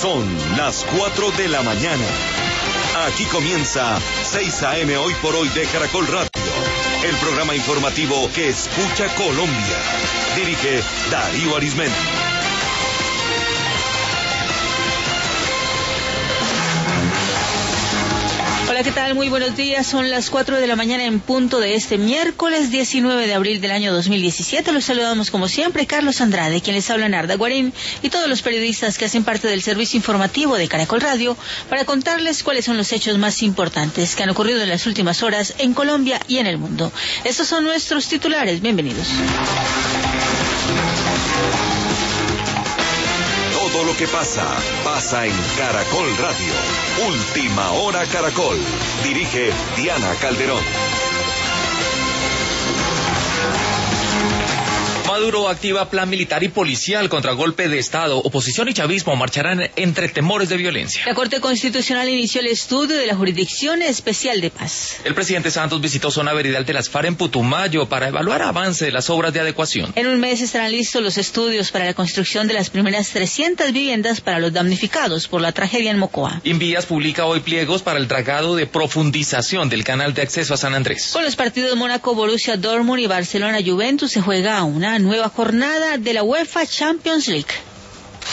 Son las 4 de la mañana. Aquí comienza 6 AM Hoy por Hoy de Caracol Radio, el programa informativo que escucha Colombia. Dirige Darío Arizmendi. Hola, ¿qué tal? Muy buenos días. Son las 4 de la mañana en punto de este miércoles 19 de abril del año 2017. Los saludamos como siempre, Carlos Andrade, quien les habla, Narda Guarín, y todos los periodistas que hacen parte del servicio informativo de Caracol Radio para contarles cuáles son los hechos más importantes que han ocurrido en las últimas horas en Colombia y en el mundo. Estos son nuestros titulares. Bienvenidos. Todo lo que pasa en Caracol Radio. Última Hora Caracol. Dirige Diana Calderón. Maduro activa plan militar y policial contra golpe de Estado. Oposición y chavismo marcharán entre temores de violencia. La Corte Constitucional inició el estudio de la Jurisdicción Especial de Paz. El presidente Santos visitó zona veredal de las FARC en Putumayo para evaluar avance de las obras de adecuación. En un mes estarán listos los estudios para la construcción de las primeras 300 viviendas para los damnificados por la tragedia en Mocoa. Invías publica hoy pliegos para el dragado de profundización del canal de acceso a San Andrés. Con los partidos Mónaco, Borussia Dortmund y Barcelona Juventus se juega una nueva jornada de la UEFA Champions League.